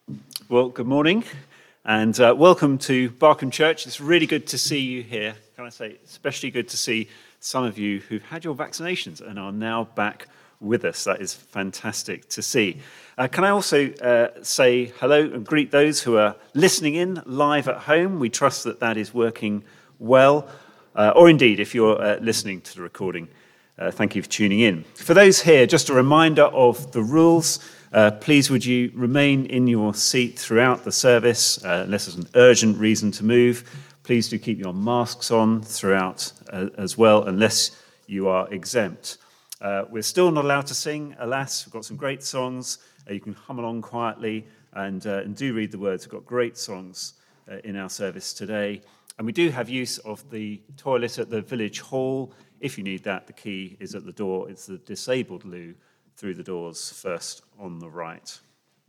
Well, good morning and welcome to Barkham Church. It's really good to see you here. Can I say, especially good to see some of you who've had your vaccinations and are now back with us. That is fantastic to see. Can I also say hello and greet those who are listening in live at home? We trust that that is working well. Or indeed, if you're listening to the recording, thank you for tuning in. For those here, just a reminder of the rules. Please would you remain in your seat throughout the service, unless there's an urgent reason to move. Please do keep your masks on throughout as well, unless you are exempt. We're still not allowed to sing, alas. We've got some great songs. You can hum along quietly and do read the words. We've got great songs in our service today. And we do have use of the toilet at the village hall. If you need that, the key is at the door. It's the disabled loo through the doors first on the right.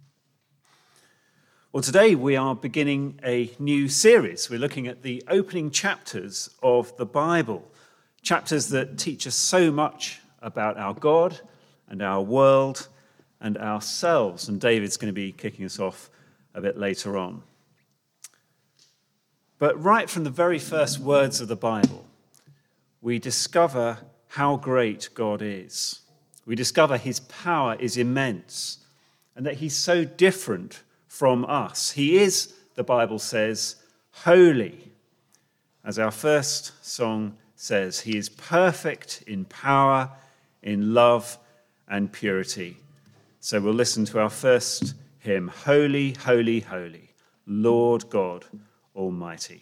Well, today we are beginning a new series. We're looking at the opening chapters of the Bible, chapters that teach us so much about our God and our world and ourselves. And David's going to be kicking us off a bit later on. But right from the very first words of the Bible, we discover how great God is. We discover his power is immense and that he's so different from us. He is, the Bible says, holy. As our first song says, he is perfect in power, in love and purity. So we'll listen to our first hymn, Holy, Holy, Holy, Lord God Almighty.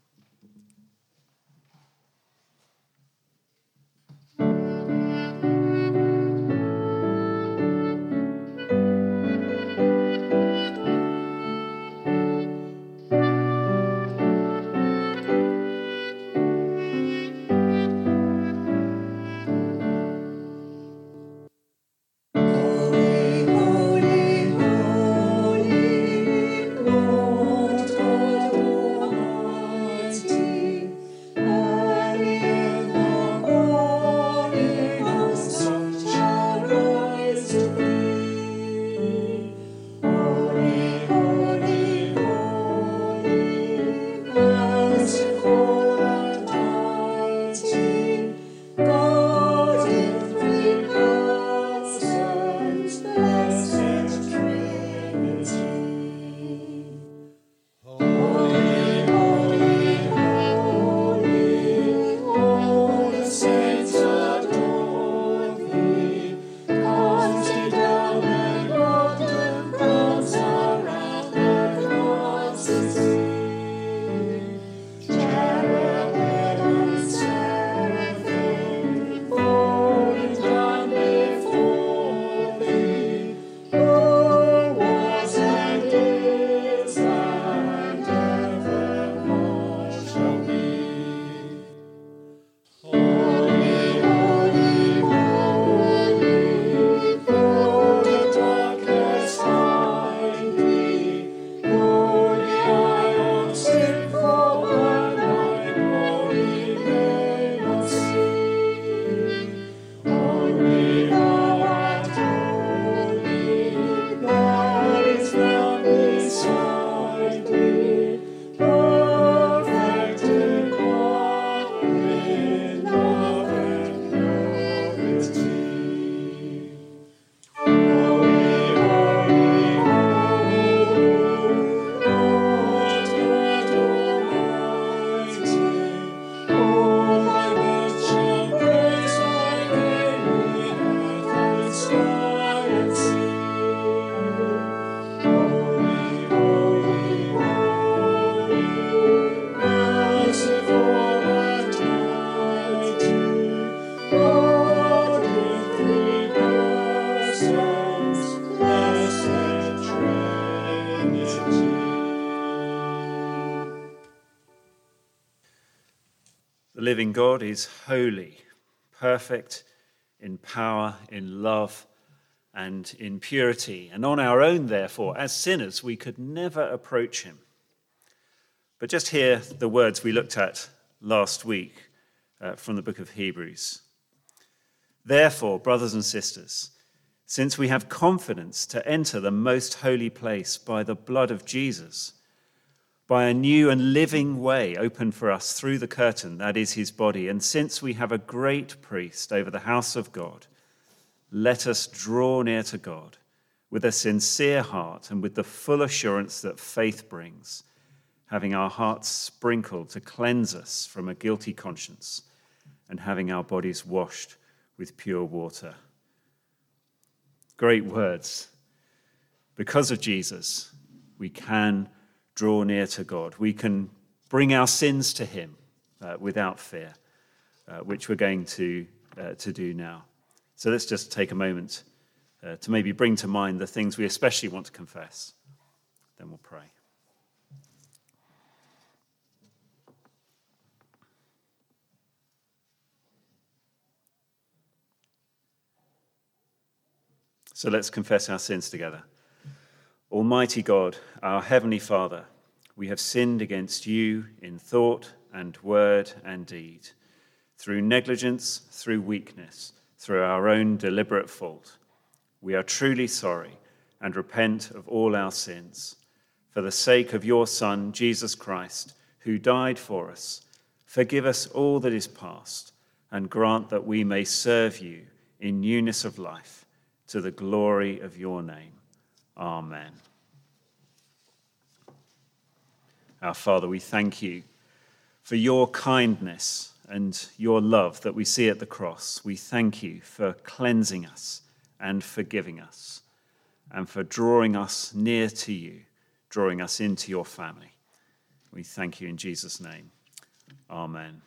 The living God is holy, perfect in power, in love, and in purity. And on our own, therefore, as sinners, we could never approach him. But just hear the words we looked at last week from the book of Hebrews. Therefore, brothers and sisters, since we have confidence to enter the most holy place by the blood of Jesus, by a new and living way opened for us through the curtain, that is his body. And since we have a great priest over the house of God, let us draw near to God with a sincere heart and with the full assurance that faith brings, having our hearts sprinkled to cleanse us from a guilty conscience and having our bodies washed with pure water. Great words. Because of Jesus, we can draw near to God. We can bring our sins to him without fear, which we're going to do now. So let's just take a moment to maybe bring to mind the things we especially want to confess. Then we'll pray. So let's confess our sins together. Almighty God, our Heavenly Father, we have sinned against you in thought and word and deed, through negligence, through weakness, through our own deliberate fault. We are truly sorry and repent of all our sins. For the sake of your Son, Jesus Christ, who died for us, forgive us all that is past and grant that we may serve you in newness of life, to the glory of your name. Amen. Our Father, we thank you for your kindness and your love that we see at the cross. We thank you for cleansing us and forgiving us and for drawing us near to you, drawing us into your family. We thank you in Jesus' name. Amen.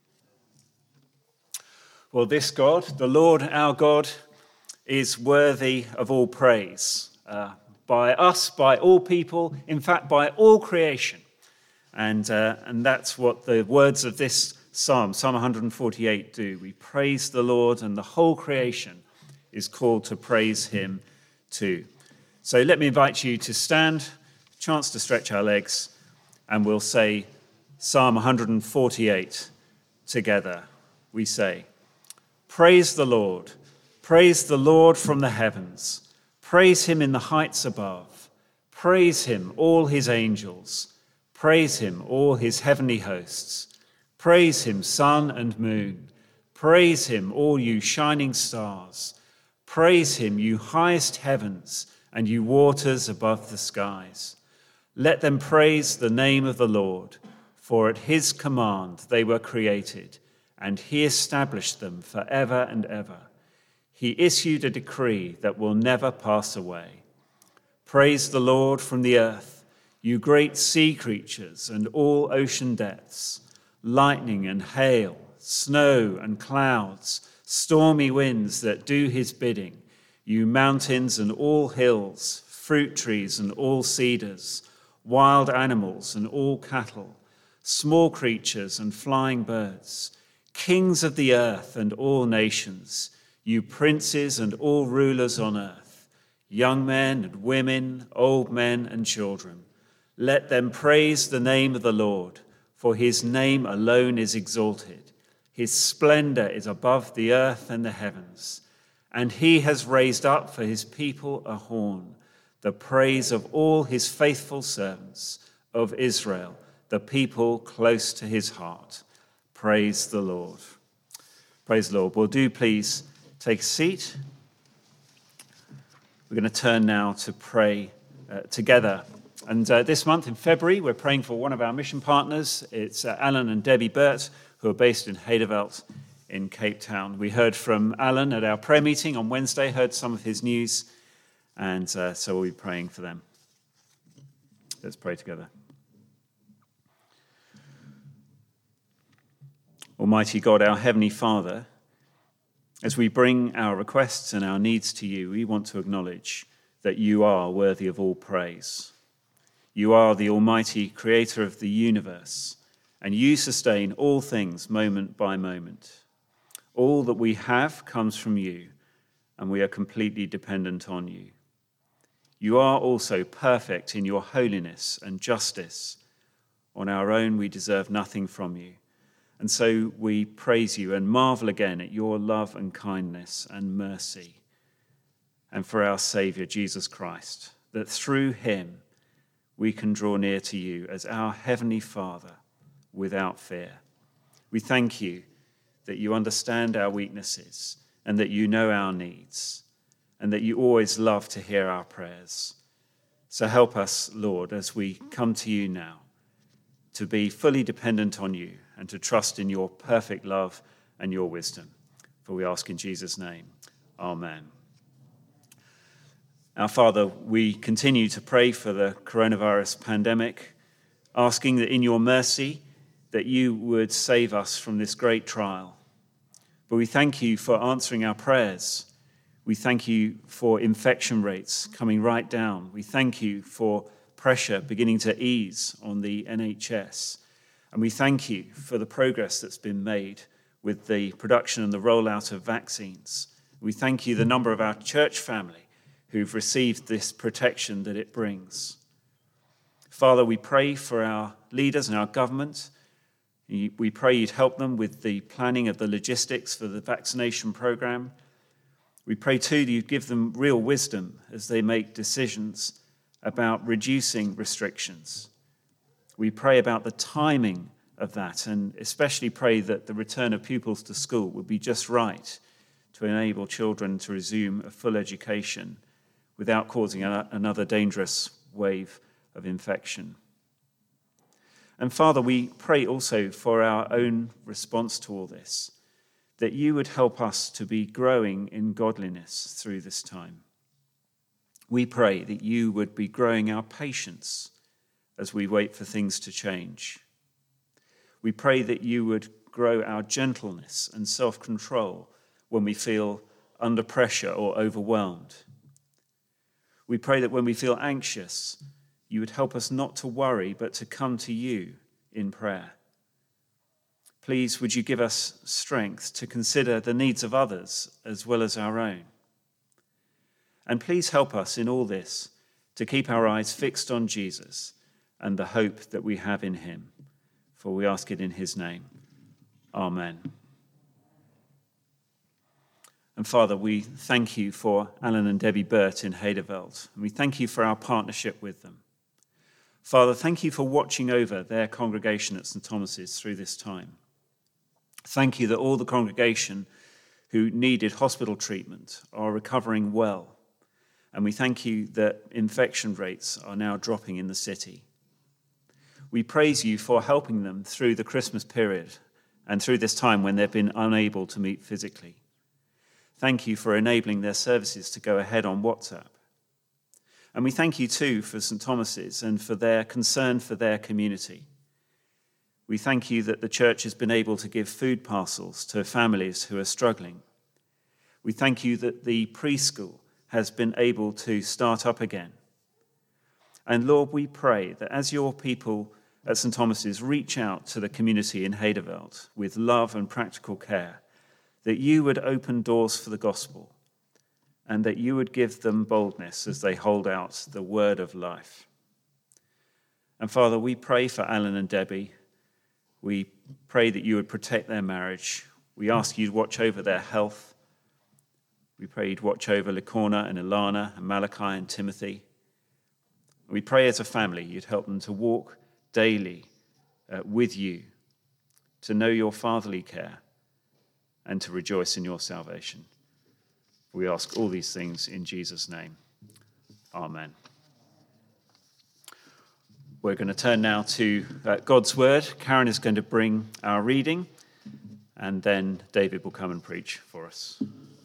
Well, this God, the Lord our God, is worthy of all praise by us, by all people, in fact, by all creation. And that's what the words of this Psalm 148 do. We praise the Lord, and the whole creation is called to praise him too. So let me invite you to stand, chance to stretch our legs, and we'll say Psalm 148 together. We say, praise the Lord. Praise the Lord from the heavens. Praise him in the heights above. Praise him, all his angels. Praise him, all his heavenly hosts. Praise him, sun and moon. Praise him, all you shining stars. Praise him, you highest heavens and you waters above the skies. Let them praise the name of the Lord, for at his command they were created, and he established them forever and ever. He issued a decree that will never pass away. Praise the Lord from the earth, you great sea creatures and all ocean depths, lightning and hail, snow and clouds, stormy winds that do his bidding, you mountains and all hills, fruit trees and all cedars, wild animals and all cattle, small creatures and flying birds, kings of the earth and all nations, you princes and all rulers on earth, young men and women, old men and children. Let them praise the name of the Lord, for his name alone is exalted. His splendor is above the earth and the heavens, and he has raised up for his people a horn, the praise of all his faithful servants of Israel, the people close to his heart. Praise the Lord. Praise the Lord. Well, do please take a seat. We're going to turn now to pray together. And this month in February, we're praying for one of our mission partners. It's Alan and Debbie Burt, who are based in Hedeveld in Cape Town. We heard from Alan at our prayer meeting on Wednesday, heard some of his news, and so we'll be praying for them. Let's pray together. Almighty God, our Heavenly Father, as we bring our requests and our needs to you, we want to acknowledge that you are worthy of all praise. You are the almighty creator of the universe, and you sustain all things moment by moment. All that we have comes from you, and we are completely dependent on you. You are also perfect in your holiness and justice. On our own, we deserve nothing from you. And so we praise you and marvel again at your love and kindness and mercy. and for our Saviour, Jesus Christ, that through him we can draw near to you as our Heavenly Father without fear. We thank you that you understand our weaknesses and that you know our needs and that you always love to hear our prayers. So help us, Lord, as we come to you now, to be fully dependent on you and to trust in your perfect love and your wisdom. For we ask in Jesus' name, amen. Our Father, we continue to pray for the coronavirus pandemic, asking that in your mercy that you would save us from this great trial. But we thank you for answering our prayers. We thank you for infection rates coming right down. We thank you for pressure beginning to ease on the NHS. And we thank you for the progress that's been made with the production and the rollout of vaccines. We thank you the number of our church family who've received this protection that it brings. Father, we pray for our leaders and our government. We pray you'd help them with the planning of the logistics for the vaccination program. We pray too that you'd give them real wisdom as they make decisions about reducing restrictions. We pray about the timing of that and especially pray that the return of pupils to school would be just right to enable children to resume a full education without causing another dangerous wave of infection. And Father, we pray also for our own response to all this, that you would help us to be growing in godliness through this time. We pray that you would be growing our patience as we wait for things to change. We pray that you would grow our gentleness and self-control when we feel under pressure or overwhelmed. We pray that when we feel anxious, you would help us not to worry, but to come to you in prayer. Please, would you give us strength to consider the needs of others as well as our own? And please help us in all this to keep our eyes fixed on Jesus and the hope that we have in him. For we ask it in his name. Amen. And Father, we thank you for Alan and Debbie Burt in Hedeveld, and we thank you for our partnership with them. Father, thank you for watching over their congregation at St. Thomas's through this time. Thank you that all the congregation who needed hospital treatment are recovering well, and we thank you that infection rates are now dropping in the city. We praise you for helping them through the Christmas period and through this time when they've been unable to meet physically. Thank you for enabling their services to go ahead on WhatsApp. And we thank you too for St. Thomas's and for their concern for their community. We thank you that the church has been able to give food parcels to families who are struggling. We thank you that the preschool has been able to start up again. And Lord, we pray that as your people at St. Thomas's reach out to the community in Hedeveld with love and practical care, that you would open doors for the gospel and that you would give them boldness as they hold out the word of life. And Father, we pray for Alan and Debbie. We pray that you would protect their marriage. We ask you to watch over their health. We pray you'd watch over Licorna and Ilana and Malachi and Timothy. We pray as a family you'd help them to walk daily with you, to know your fatherly care, and to rejoice in your salvation. We ask all these things in Jesus' name. Amen. We're going to turn now to God's word. Karen is going to bring our reading, and then David will come and preach for us.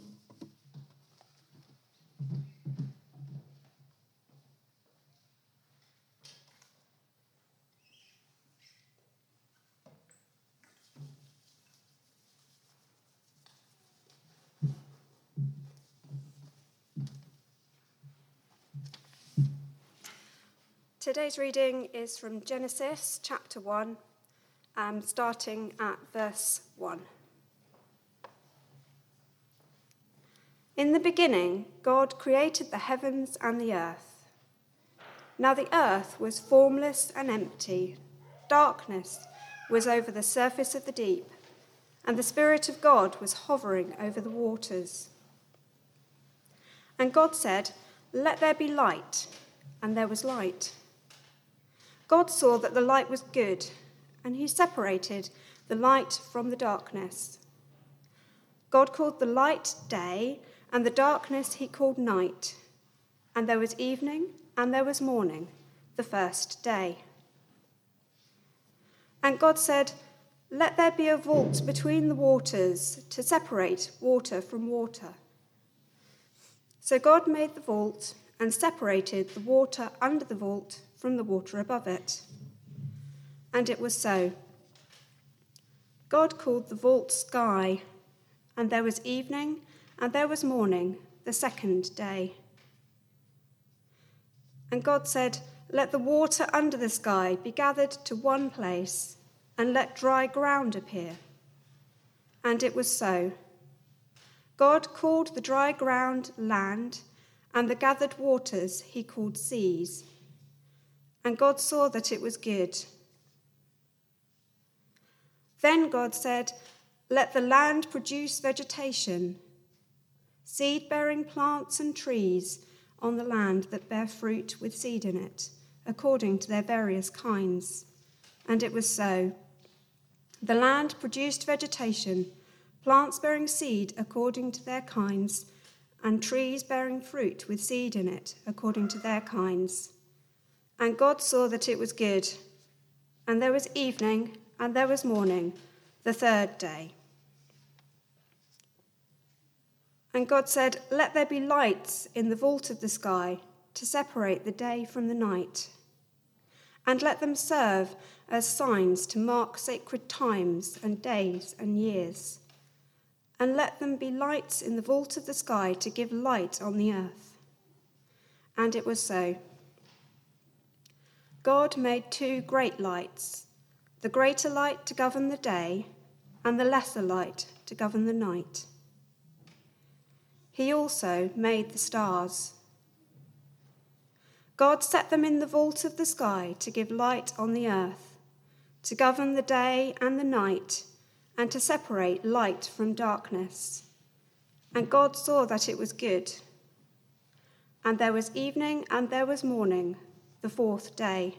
Today's reading is from Genesis chapter 1, starting at verse 1. In the beginning, God created the heavens and the earth. Now the earth was formless and empty. Darkness was over the surface of the deep, and the Spirit of God was hovering over the waters. And God said, "Let there be light," and there was light. God saw that the light was good, and he separated the light from the darkness. God called the light day, and the darkness he called night. And there was evening, and there was morning, the first day. And God said, "Let there be a vault between the waters to separate water from water." So God made the vault and separated the water under the vault from the water above it. And it was so. God called the vault sky, and there was evening, and there was morning, the second day. And God said, "Let the water under the sky be gathered to one place, and let dry ground appear." And it was so. God called the dry ground land, and the gathered waters he called seas. And God saw that it was good. Then God said, "Let the land produce vegetation, seed-bearing plants and trees on the land that bear fruit with seed in it, according to their various kinds." And it was so. The land produced vegetation, plants bearing seed according to their kinds, and trees bearing fruit with seed in it according to their kinds. And God saw that it was good. And there was evening, and there was morning, the third day. And God said, "Let there be lights in the vault of the sky to separate the day from the night. And let them serve as signs to mark sacred times and days and years. And let them be lights in the vault of the sky to give light on the earth." And it was so. God made 2 great lights, the greater light to govern the day, and the lesser light to govern the night. He also made the stars. God set them in the vault of the sky to give light on the earth, to govern the day and the night, and to separate light from darkness. And God saw that it was good. And there was evening, and there was morning, the fourth day.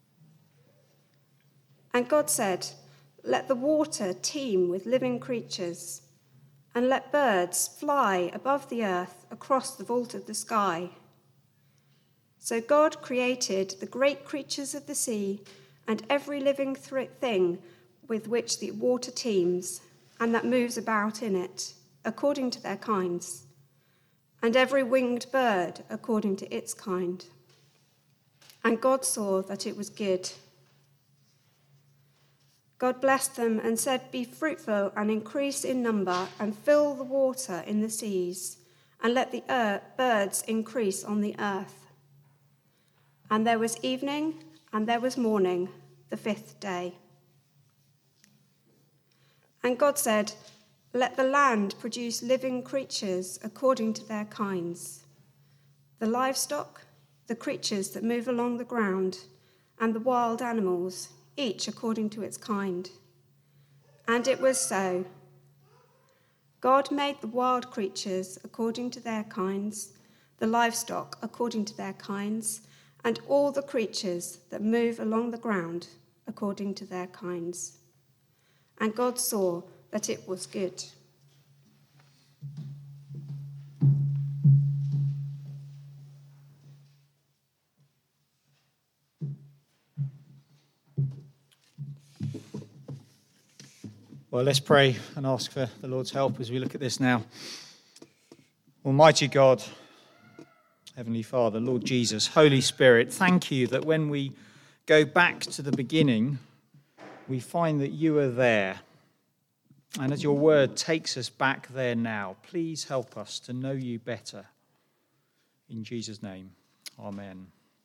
And God said, "Let the water teem with living creatures, and let birds fly above the earth across the vault of the sky." So God created the great creatures of the sea and every living thing with which the water teems and that moves about in it, according to their kinds, and every winged bird according to its kind. And God saw that it was good. God blessed them and said, "Be fruitful and increase in number and fill the water in the seas, and let the birds increase on the earth." And there was evening, and there was morning, the fifth day. And God said, "Let the land produce living creatures according to their kinds, the livestock, the creatures that move along the ground, and the wild animals, each according to its kind." And it was so. God made the wild creatures according to their kinds, the livestock according to their kinds, and all the creatures that move along the ground according to their kinds. And God saw that it was good. Well, let's pray and ask for the Lord's help as we look at this now. Almighty God, Heavenly Father, Lord Jesus, Holy Spirit, thank you that when we go back to the beginning, we find that you are there. And as your word takes us back there now, please help us to know you better. In Jesus' name, amen.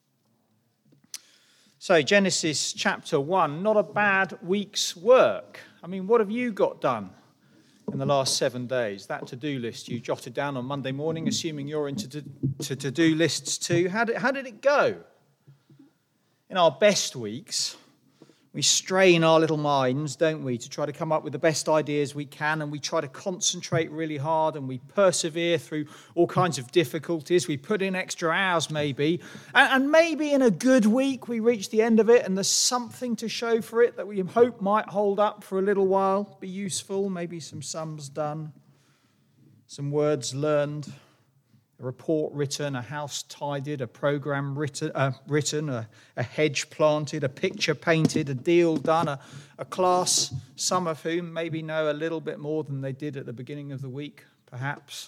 So Genesis chapter 1, not a bad week's work. I mean, what have you got done in the last 7 days? That to-do list you jotted down on Monday morning, assuming you're into to-do lists too. How did it go? In our best weeks, We strain our little minds, don't we, to try to come up with the best ideas we can, and we try to concentrate really hard, and we persevere through all kinds of difficulties. We put in extra hours maybe, and maybe in a good week we reach the end of it and there's something to show for it that we hope might hold up for a little while, be useful, maybe some sums done, some words learned, a report written, a house tidied, a program written, a hedge planted, a picture painted, a deal done, a class, some of whom maybe know a little bit more than they did at the beginning of the week, perhaps.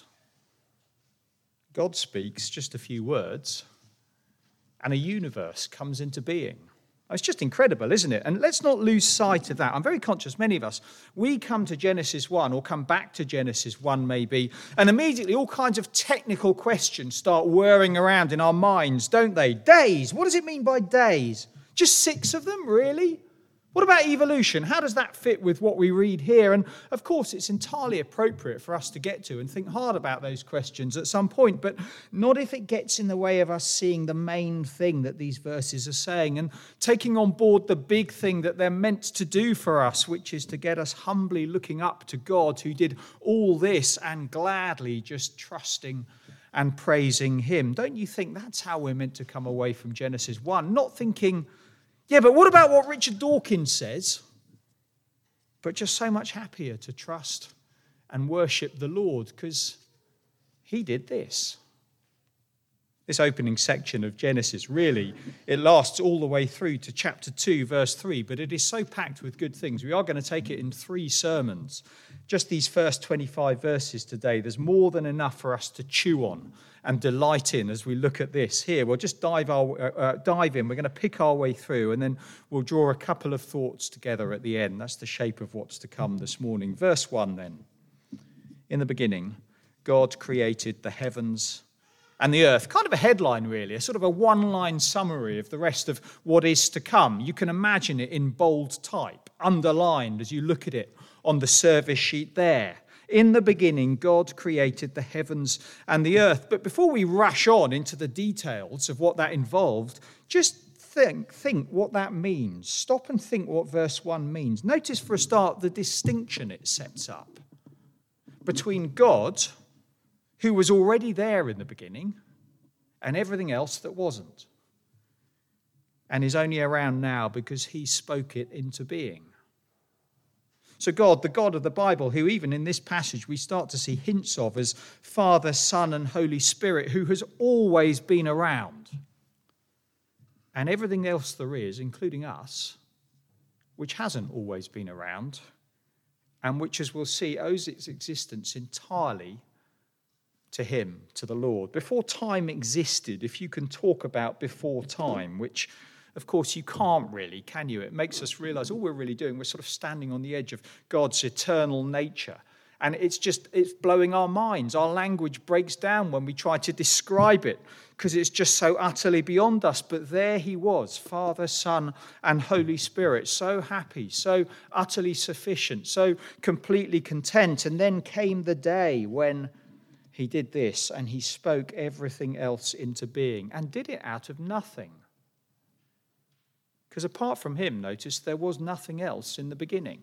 God speaks just a few words, and a universe comes into being. It's just incredible, isn't it? And let's not lose sight of that. I'm very conscious, many of us, we come to Genesis 1 or come back to Genesis 1 maybe, and immediately all kinds of technical questions start whirring around in our minds, don't they? Days. What does it mean by days? Just 6 of them, really? What about evolution? How does that fit with what we read here? And of course, it's entirely appropriate for us to get to and think hard about those questions at some point, but not if it gets in the way of us seeing the main thing that these verses are saying and taking on board the big thing that they're meant to do for us, which is to get us humbly looking up to God who did all this and gladly just trusting and praising him. Don't you think that's how we're meant to come away from Genesis 1? Not thinking, yeah, but what about what Richard Dawkins says? But just so much happier to trust and worship the Lord because he did this. This opening section of Genesis, really, it lasts all the way through to chapter 2, verse 3, but it is so packed with good things. We are going to take it in 3 sermons. Just these first 25 verses today, there's more than enough for us to chew on and delight in as we look at this. Here, we'll just dive in. We're going to pick our way through, and then we'll draw a couple of thoughts together at the end. That's the shape of what's to come this morning. Verse 1 then. In the beginning, God created the heavens and the earth. Kind of a headline, really, a sort of a one-line summary of the rest of what is to come. You can imagine it in bold type, underlined as you look at it on the service sheet there. In the beginning, God created the heavens and the earth. But before we rush on into the details of what that involved, just think what that means. Stop and think what verse 1 means. Notice for a start the distinction it sets up between God, who was already there in the beginning, and everything else that wasn't, and is only around now because he spoke it into being. So God, the God of the Bible, who even in this passage we start to see hints of as Father, Son, and Holy Spirit, who has always been around, and everything else there is, including us, which hasn't always been around, and which, as we'll see, owes its existence entirely to him, to the Lord. Before time existed, if you can talk about before time, which of course you can't really, can you? It makes us realize all we're really doing, we're sort of standing on the edge of God's eternal nature. And it's blowing our minds. Our language breaks down when we try to describe it because it's just so utterly beyond us. But there he was, Father, Son, and Holy Spirit, so happy, so utterly sufficient, so completely content. And then came the day when he did this and he spoke everything else into being and did it out of nothing. Because apart from him, notice, there was nothing else in the beginning.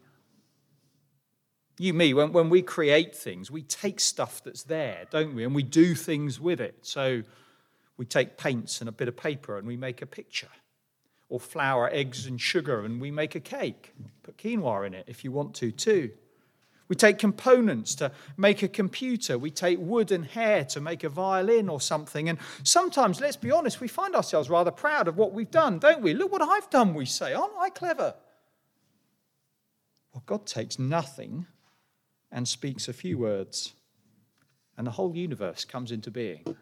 When we create things, we take stuff that's there, don't we? And we do things with it. So we take paints and a bit of paper and we make a picture. Or flour, eggs and sugar and we make a cake. Put quinoa in it if you want to too. We take components to make a computer. We take wood and hair to make a violin or something. And sometimes, let's be honest, we find ourselves rather proud of what we've done, don't we? Look what I've done, we say. Aren't I clever? Well, God takes nothing and speaks a few words, and the whole universe comes into being.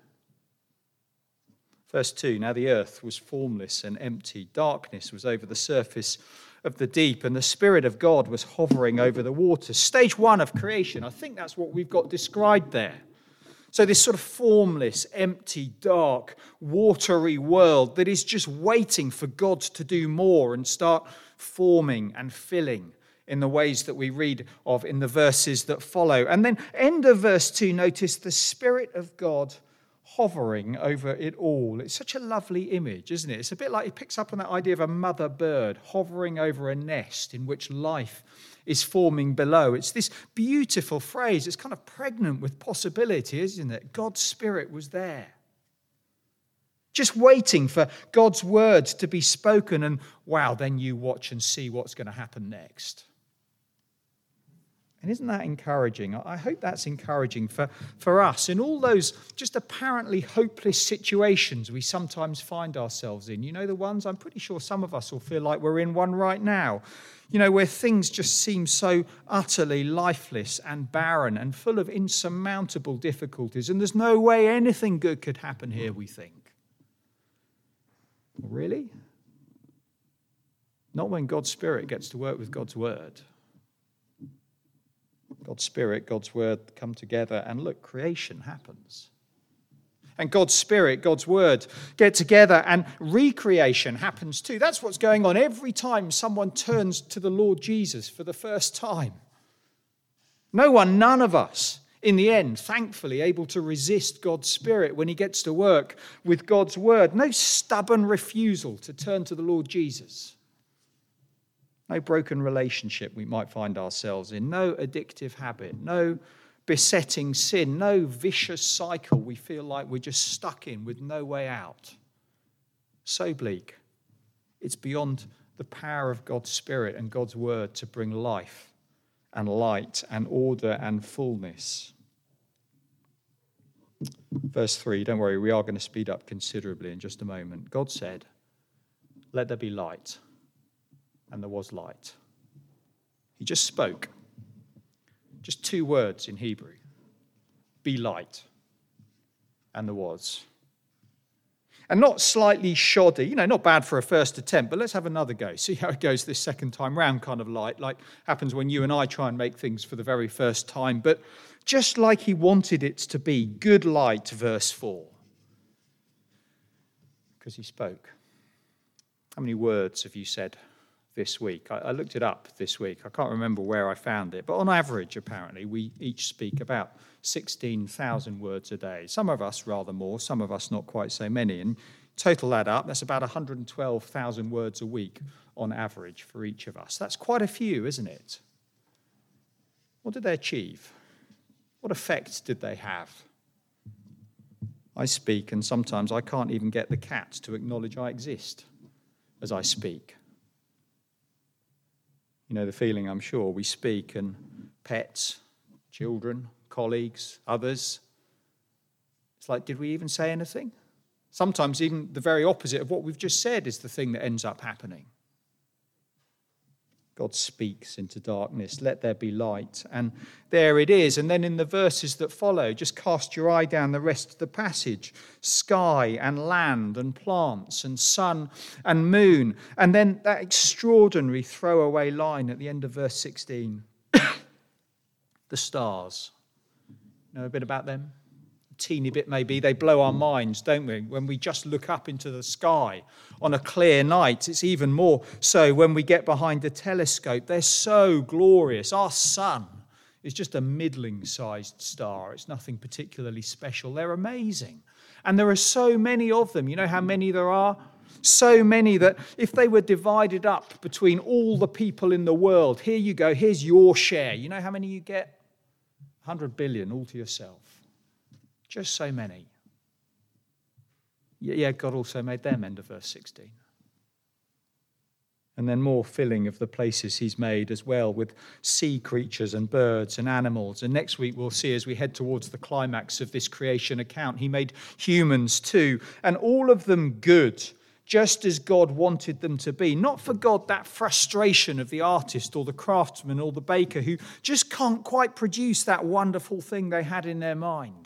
Verse 2, now the earth was formless and empty. Darkness was over the surface of the deep, and the Spirit of God was hovering over the waters. Stage 1 of creation. I think that's what we've got described there. So this sort of formless, empty, dark, watery world that is just waiting for God to do more and start forming and filling in the ways that we read of in the verses that follow. And then end of verse 2, notice the Spirit of God hovering over it all. It's such a lovely image, isn't it? It's a bit like it picks up on that idea of a mother bird hovering over a nest in which life is forming below. It's this beautiful phrase. It's kind of pregnant with possibility, isn't it? God's Spirit was there, just waiting for God's words to be spoken, and wow, then you watch and see what's going to happen next. And isn't that encouraging? I hope that's encouraging for us in all those just apparently hopeless situations we sometimes find ourselves in. You know, the ones, I'm pretty sure some of us will feel like we're in one right now, you know, where things just seem so utterly lifeless and barren and full of insurmountable difficulties, and there's no way anything good could happen here, we think. Really? Not when God's Spirit gets to work with God's Word. God's Spirit, God's Word come together, and look, creation happens. And God's Spirit, God's Word get together, and recreation happens too. That's what's going on every time someone turns to the Lord Jesus for the first time. None of us, in the end, thankfully, able to resist God's Spirit when he gets to work with God's Word. No stubborn refusal to turn to the Lord Jesus. No broken relationship we might find ourselves in. No addictive habit. No besetting sin. No vicious cycle we feel like we're just stuck in with no way out. So bleak. It's beyond the power of God's Spirit and God's Word to bring life and light and order and fullness. Verse 3, don't worry, we are going to speed up considerably in just a moment. God said, "Let there be light." And there was light. He just spoke. Just 2 words in Hebrew. Be light. And there was. And not slightly shoddy, not bad for a first attempt, but let's have another go. See how it goes this second time round kind of light, like happens when you and I try and make things for the very first time. But just like he wanted it to be, good light, verse 4. Because he spoke. How many words have you said this week? I looked it up this week. I can't remember where I found it. But on average, apparently, we each speak about 16,000 words a day. Some of us rather more, some of us not quite so many. And total that up, that's about 112,000 words a week on average for each of us. That's quite a few, isn't it? What did they achieve? What effect did they have? I speak, and sometimes I can't even get the cat to acknowledge I exist as I speak. You know the feeling, I'm sure. We speak, and pets, children, colleagues, others, it's like, did we even say anything? Sometimes even the very opposite of what we've just said is the thing that ends up happening. God speaks into darkness, let there be light, and there it is. And then in the verses that follow, just cast your eye down the rest of the passage. Sky and land and plants and sun and moon. And then that extraordinary throwaway line at the end of verse 16. The stars. Know a bit about them? A teeny bit maybe. They blow our minds, don't we? When we just look up into the sky on a clear night. It's even more so when we get behind the telescope. They're so glorious. Our sun is just a middling-sized star. It's nothing particularly special. They're amazing. And there are so many of them. You know how many there are? So many that if they were divided up between all the people in the world, here you go, here's your share. You know how many you get? 100 billion all to yourself. Just so many. Yeah, God also made them, end of verse 16. And then more filling of the places he's made as well with sea creatures and birds and animals. And next week we'll see as we head towards the climax of this creation account, he made humans too. And all of them good, just as God wanted them to be. Not for God that frustration of the artist or the craftsman or the baker who just can't quite produce that wonderful thing they had in their mind.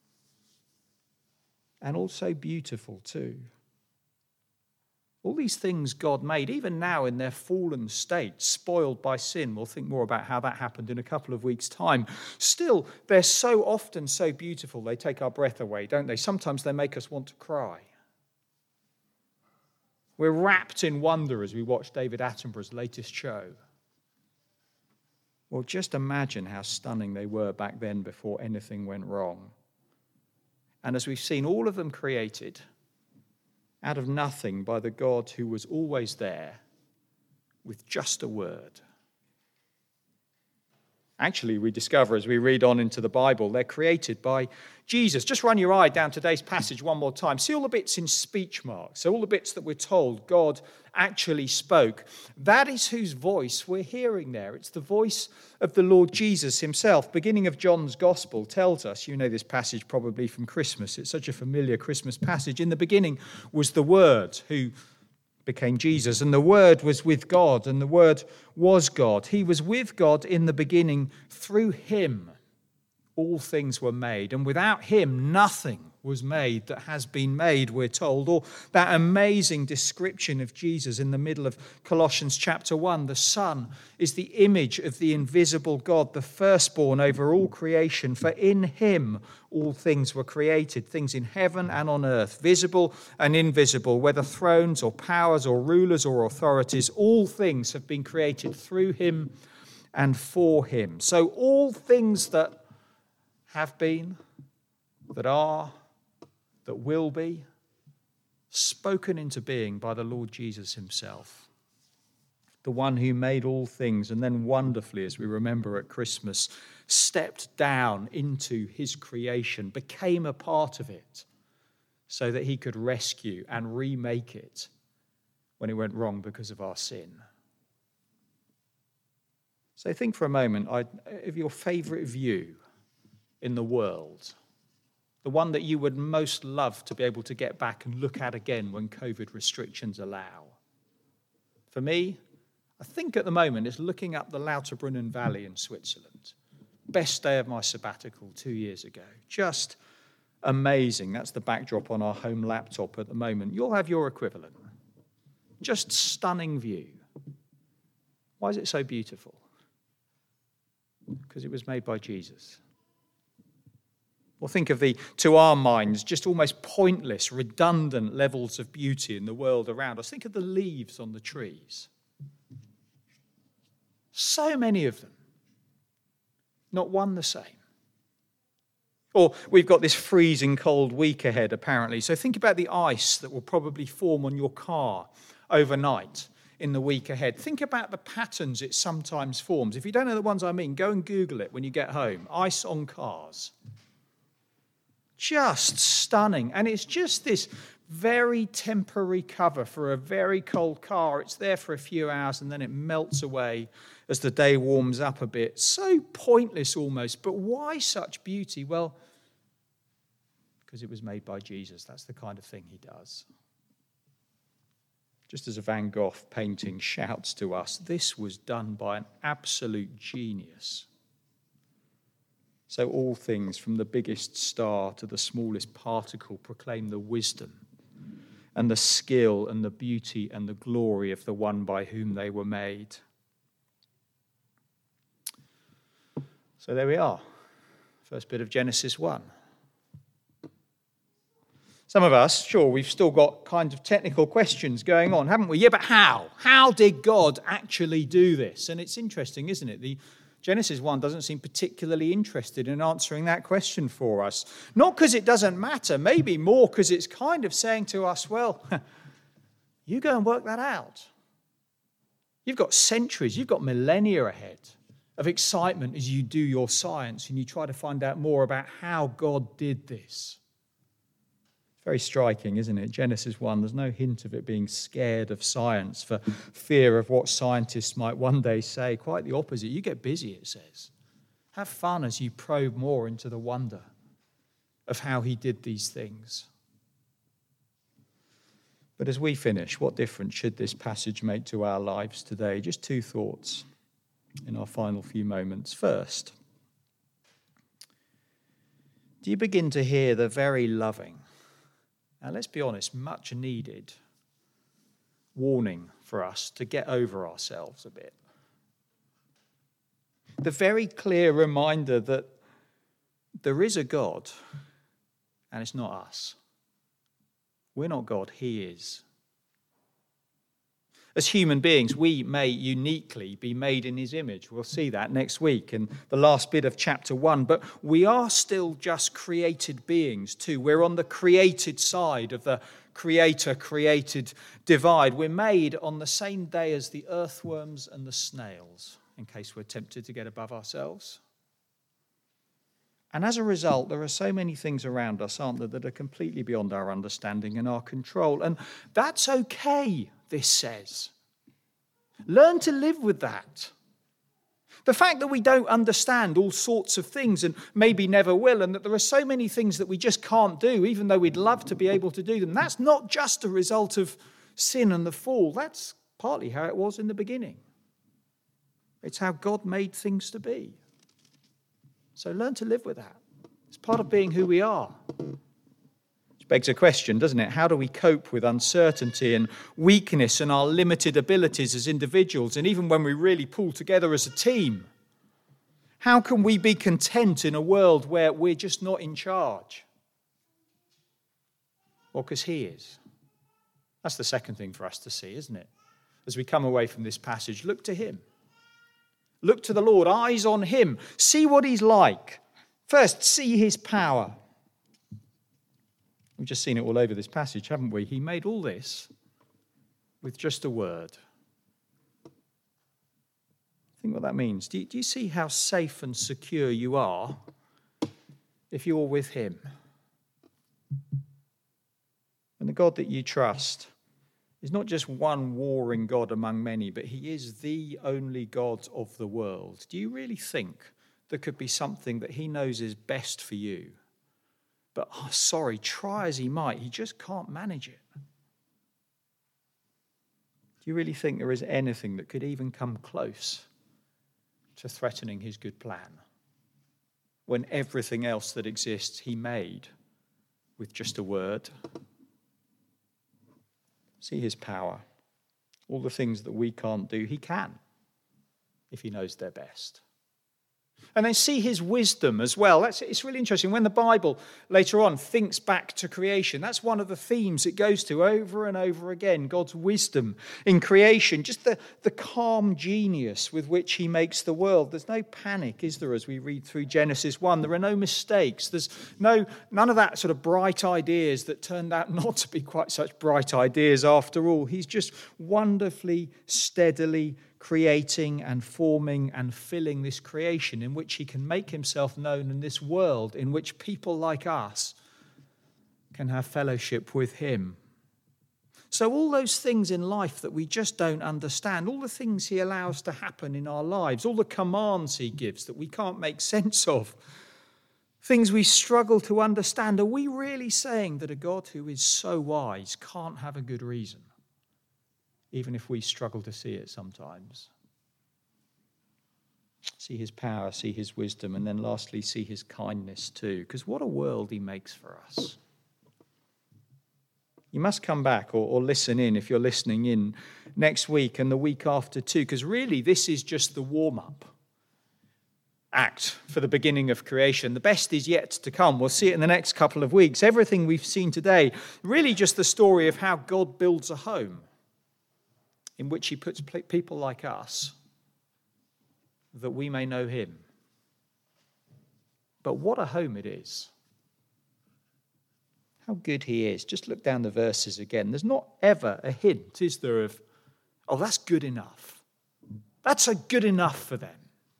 And also beautiful too. All these things God made, even now in their fallen state, spoiled by sin. We'll think more about how that happened in a couple of weeks' time. Still, they're so often so beautiful, they take our breath away, don't they? Sometimes they make us want to cry. We're wrapped in wonder as we watch David Attenborough's latest show. Well, just imagine how stunning they were back then before anything went wrong. And as we've seen, all of them created out of nothing by the God who was always there with just a word. Actually, we discover as we read on into the Bible, they're created by Jesus. Just run your eye down today's passage one more time. See all the bits in speech marks. So all the bits that we're told God actually spoke. That is whose voice we're hearing there. It's the voice of the Lord Jesus himself. Beginning of John's Gospel tells us, you know this passage probably from Christmas. It's such a familiar Christmas passage. In the beginning was the Word who became Jesus, and the Word was with God, and the Word was God. He was with God in the beginning. Through him all things were made, and without him nothing was made that has been made, we're told. Or that amazing description of Jesus in the middle of Colossians chapter 1. The Son is the image of the invisible God, the firstborn over all creation. For in him all things were created, things in heaven and on earth, visible and invisible, whether thrones or powers or rulers or authorities. All things have been created through him and for him. So all things that have been, that are, that will be, spoken into being by the Lord Jesus himself, the one who made all things and then wonderfully, as we remember at Christmas, stepped down into his creation, became a part of it so that he could rescue and remake it when it went wrong because of our sin. So think for a moment of your favourite view in the world, the one that you would most love to be able to get back and look at again when COVID restrictions allow. For me, I think at the moment it's looking up the Lauterbrunnen Valley in Switzerland. Best day of my sabbatical 2 years ago. Just amazing. That's the backdrop on our home laptop at the moment. You'll have your equivalent. Just stunning view. Why is it so beautiful? Because it was made by Jesus. Or think of the, to our minds, just almost pointless, redundant levels of beauty in the world around us. Think of the leaves on the trees. So many of them. Not one the same. Or we've got this freezing cold week ahead, apparently. So think about the ice that will probably form on your car overnight in the week ahead. Think about the patterns it sometimes forms. If you don't know the ones I mean, go and Google it when you get home. Ice on cars. Just stunning. And it's just this very temporary cover for a very cold car. It's there for a few hours and then it melts away as the day warms up a bit. So pointless almost. But why such beauty? Well, because it was made by Jesus. That's the kind of thing he does. Just as a Van Gogh painting shouts to us, this was done by an absolute genius. So all things, from the biggest star to the smallest particle, proclaim the wisdom and the skill and the beauty and the glory of the one by whom they were made. So there we are. First bit of Genesis 1. Some of us, sure, we've still got kind of technical questions going on, haven't we? Yeah, but how? How did God actually do this? And it's interesting, isn't it? The Genesis 1 doesn't seem particularly interested in answering that question for us. Not because it doesn't matter, maybe more because it's kind of saying to us, well, you go and work that out. You've got centuries, you've got millennia ahead of excitement as you do your science and you try to find out more about how God did this. Very striking, isn't it? Genesis 1, there's no hint of it being scared of science for fear of what scientists might one day say. Quite the opposite. You get busy, it says. Have fun as you probe more into the wonder of how he did these things. But as we finish, what difference should this passage make to our lives today? Just two thoughts in our final few moments. First, do you begin to hear the very loving, and let's be honest, much needed warning for us to get over ourselves a bit? The very clear reminder that there is a God, and it's not us. We're not God, he is. As human beings, we may uniquely be made in his image. We'll see that next week in the last bit of chapter 1. But we are still just created beings too. We're on the created side of the creator-created divide. We're made on the same day as the earthworms and the snails, in case we're tempted to get above ourselves. And as a result, there are so many things around us, aren't there, that are completely beyond our understanding and our control. And that's okay, this says. Learn to live with that. The fact that we don't understand all sorts of things and maybe never will, and that there are so many things that we just can't do, even though we'd love to be able to do them, that's not just a result of sin and the fall. That's partly how it was in the beginning. It's how God made things to be. So learn to live with that. It's part of being who we are. Which begs a question, doesn't it? How do we cope with uncertainty and weakness and our limited abilities as individuals, and even when we really pull together as a team? How can we be content in a world where we're just not in charge? Well, because he is. That's the second thing for us to see, isn't it? As we come away from this passage, look to him. Look to the Lord, eyes on him. See what he's like. First, see his power. We've just seen it all over this passage, haven't we? He made all this with just a word. Think what that means. Do you see how safe and secure you are if you're with him? And the God that you trust is not just one warring God among many, but he is the only God of the world. Do you really think there could be something that he knows is best for you? But, try as he might, he just can't manage it. Do you really think there is anything that could even come close to threatening his good plan, when everything else that exists he made with just a word? See his power. All the things that we can't do, he can, if he knows they're best. And then see his wisdom as well. It's really interesting. When the Bible later on thinks back to creation, that's one of the themes it goes to over and over again, God's wisdom in creation, just the calm genius with which he makes the world. There's no panic, is there, as we read through Genesis 1? There are no mistakes. There's none of that sort of bright ideas that turned out not to be quite such bright ideas after all. He's just wonderfully, steadily creating and forming and filling this creation in which he can make himself known in this world in which people like us can have fellowship with him. So all those things in life that we just don't understand, all the things he allows to happen in our lives, all the commands he gives that we can't make sense of, things we struggle to understand, are we really saying that a God who is so wise can't have a good reason? Even if we struggle to see it sometimes. See his power, see his wisdom, and then lastly, see his kindness too. Because what a world he makes for us. You must come back or listen in if you're listening in next week and the week after too, because really this is just the warm-up act for the beginning of creation. The best is yet to come. We'll see it in the next couple of weeks. Everything we've seen today, really just the story of how God builds a home in which he puts people like us that we may know him. But what a home it is. How good he is. Just look down the verses again. There's not ever a hint, is there, of, oh, that's good enough. That's a good enough for them.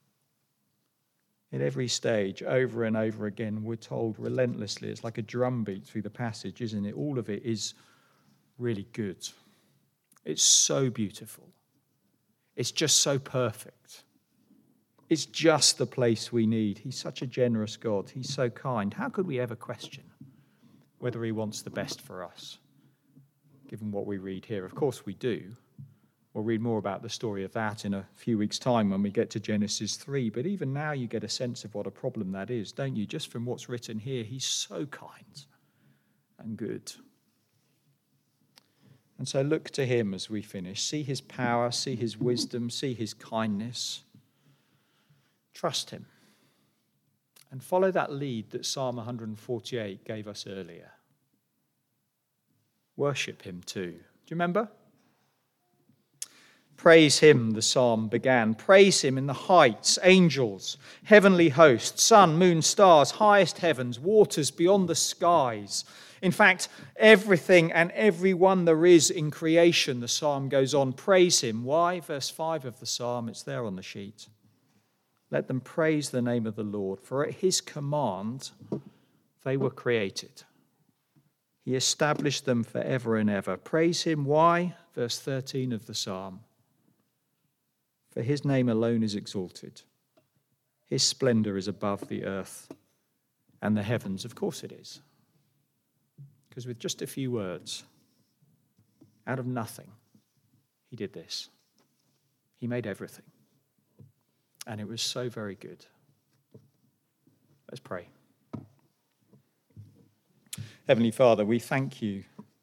At every stage, over and over again, we're told relentlessly, it's like a drumbeat through the passage, isn't it? All of it is really good. It's so beautiful. It's just so perfect. It's just the place we need. He's such a generous God. He's so kind. How could we ever question whether he wants the best for us, given what we read here? Of course we do. We'll read more about the story of that in a few weeks' time when we get to Genesis 3. But even now you get a sense of what a problem that is, don't you? Just from what's written here, he's so kind and good. And so look to him as we finish. See his power, see his wisdom, see his kindness. Trust him. And follow that lead that Psalm 148 gave us earlier. Worship him too. Do you remember? Praise him, the psalm began. Praise him in the heights, angels, heavenly hosts, sun, moon, stars, highest heavens, waters beyond the skies. In fact, everything and everyone there is in creation, the psalm goes on. Praise him. Why? Verse 5 of the psalm, it's there on the sheet. Let them praise the name of the Lord, for at his command they were created. He established them forever and ever. Praise him. Why? Verse 13 of the psalm. For his name alone is exalted. His splendor is above the earth and the heavens. Of course it is. Because with just a few words, out of nothing, he did this. He made everything. And it was so very good. Let's pray. Heavenly Father, we thank you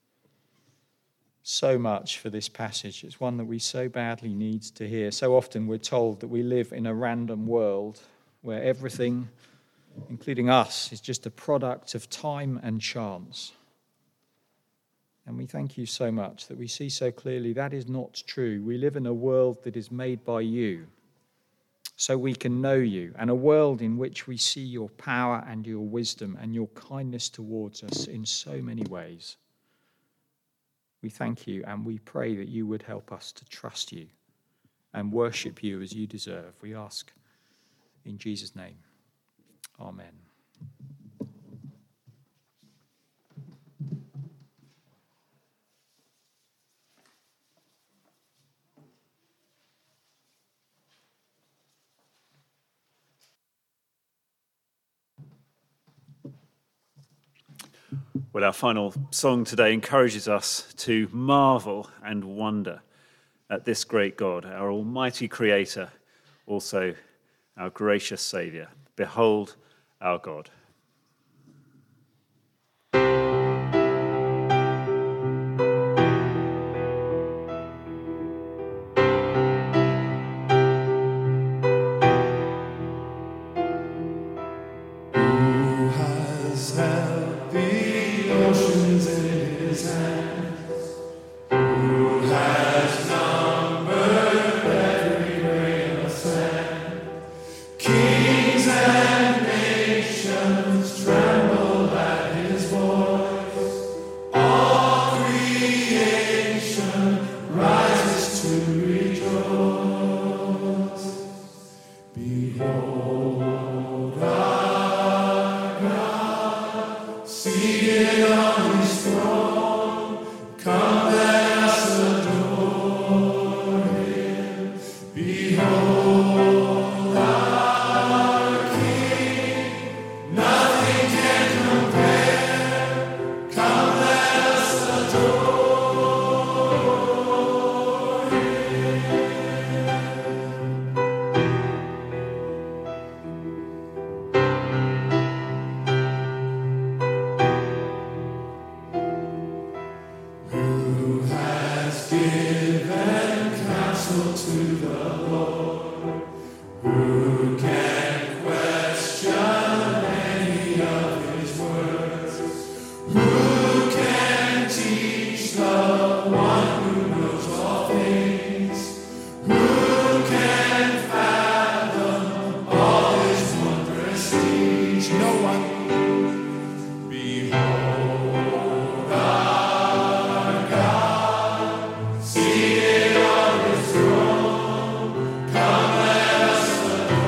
so much for this passage. It's one that we so badly need to hear. So often we're told that we live in a random world where everything, including us, is just a product of time and chance. And we thank you so much that we see so clearly that is not true. We live in a world that is made by you, so we can know you, and a world in which we see your power and your wisdom and your kindness towards us in so many ways. We thank you and we pray that you would help us to trust you and worship you as you deserve. We ask in Jesus' name. Amen. Well, our final song today encourages us to marvel and wonder at this great God, our almighty Creator, also our gracious Saviour. Behold our God. Seated on his throne, come let us adore.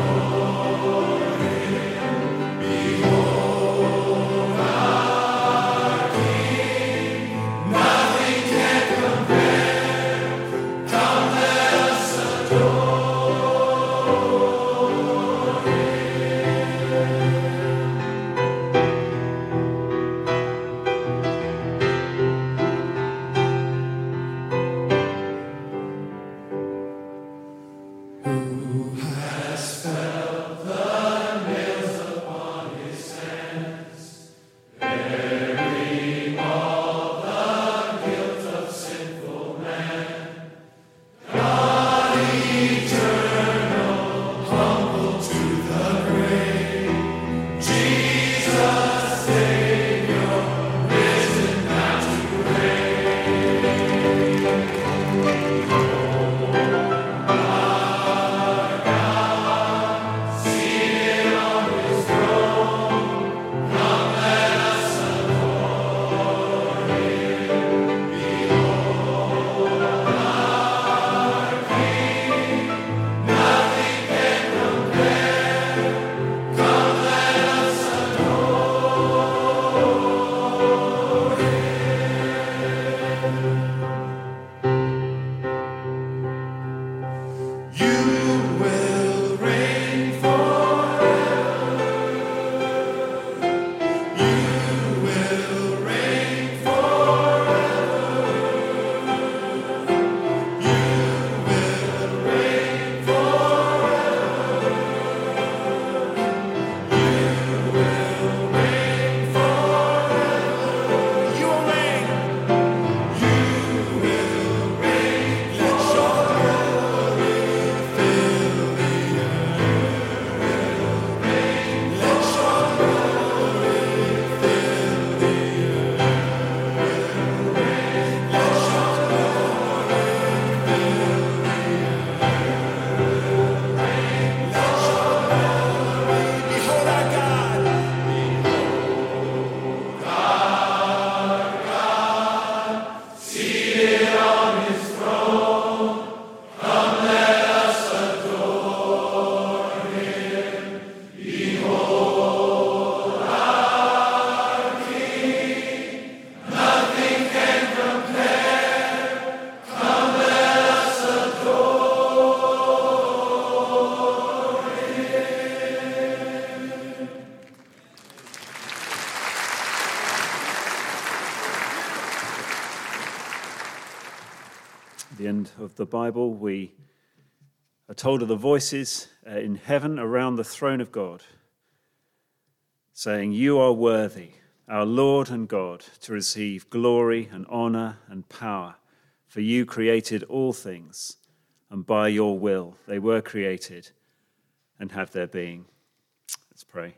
The end of the Bible, we are told of the voices in heaven around the throne of God, saying, "You are worthy, our Lord and God, to receive glory and honor and power, for you created all things, and by your will they were created and have their being." Let's pray.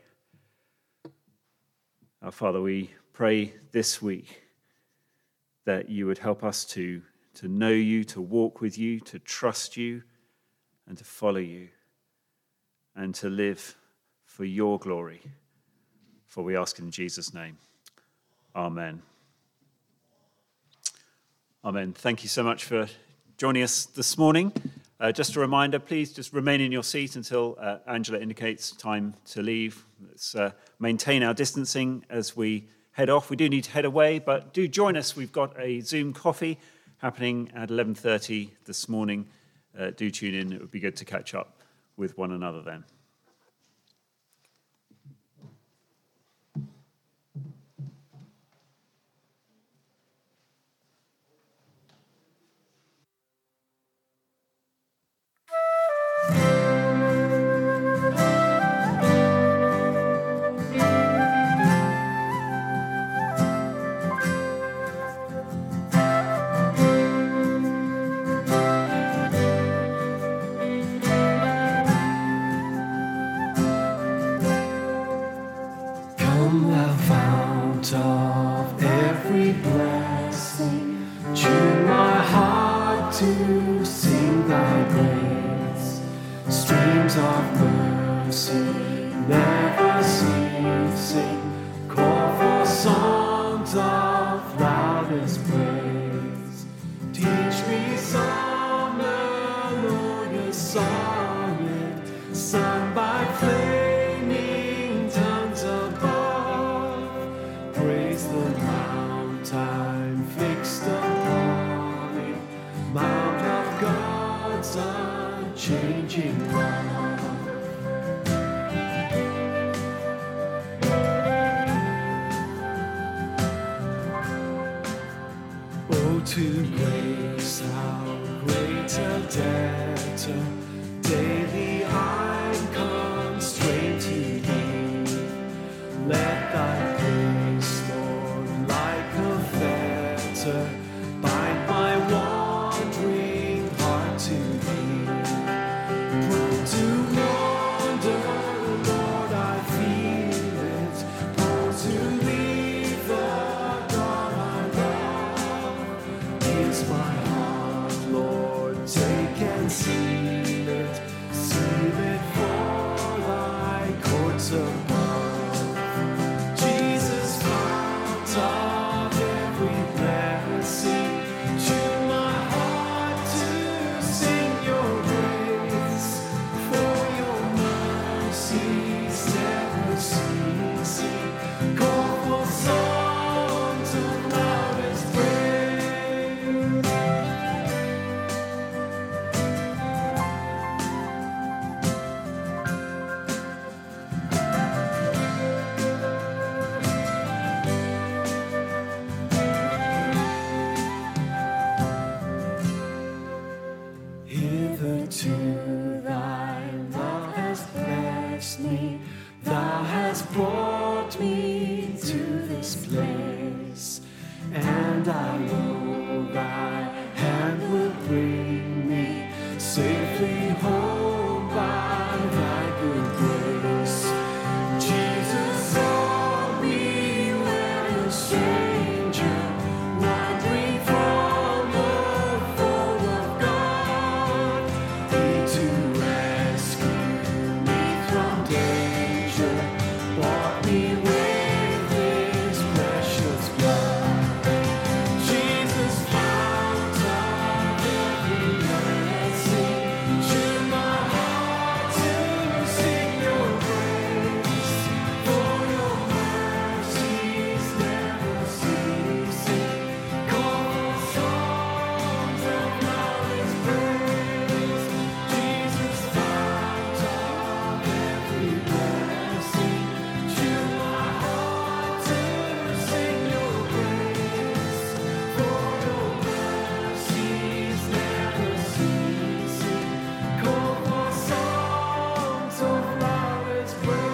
Our Father, we pray this week that you would help us to know you, to walk with you, to trust you, and to follow you, and to live for your glory. For we ask in Jesus' name. Amen. Amen. Thank you so much for joining us this morning. Just a reminder, please just remain in your seat until Angela indicates time to leave. Let's maintain our distancing as we head off. We do need to head away, but do join us. We've got a Zoom coffee happening at 11:30 this morning. Do tune in. It would be good to catch up with one another then. Come thou fount of every blessing, tune my heart to sing thy grace. Streams of mercy never ceasing, call for songs of loudest praise. Teach me some melodious sonnet, sung by flaming tongues above. Praise the mount I'm fixed upon it, mount of God's unchanging love. Oh, to grace, how great a debtor daily I'm constrained to give. Let thy grace, Lord, like a fetter, bind my wandering heart to thee. Prone to wander, Lord, I feel it, prone to leave the God I love. Here's my heart, Lord, take and seal it for Hitherto thy love has blessed me, thou hast brought me to this place, and I know thy hand will bring me safely home by thy good grace. Jesus saw me when a stranger, wandering from the fold of God. He to rescue me from danger, bought me with his precious blood. Jesus, fount of every blessing, tune my heart to sing your praise. For your mercies never ceasing, call for songs of knowledge praise. Jesus, fount of every blessing, tune my heart to sing your praise. For your mercies never ceasing, call for songs of knowledge praise.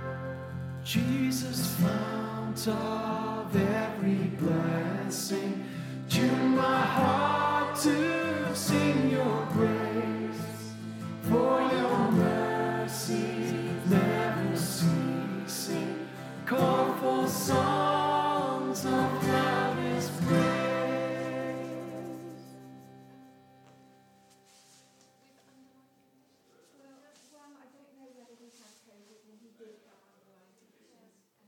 Jesus, fount of every blessing,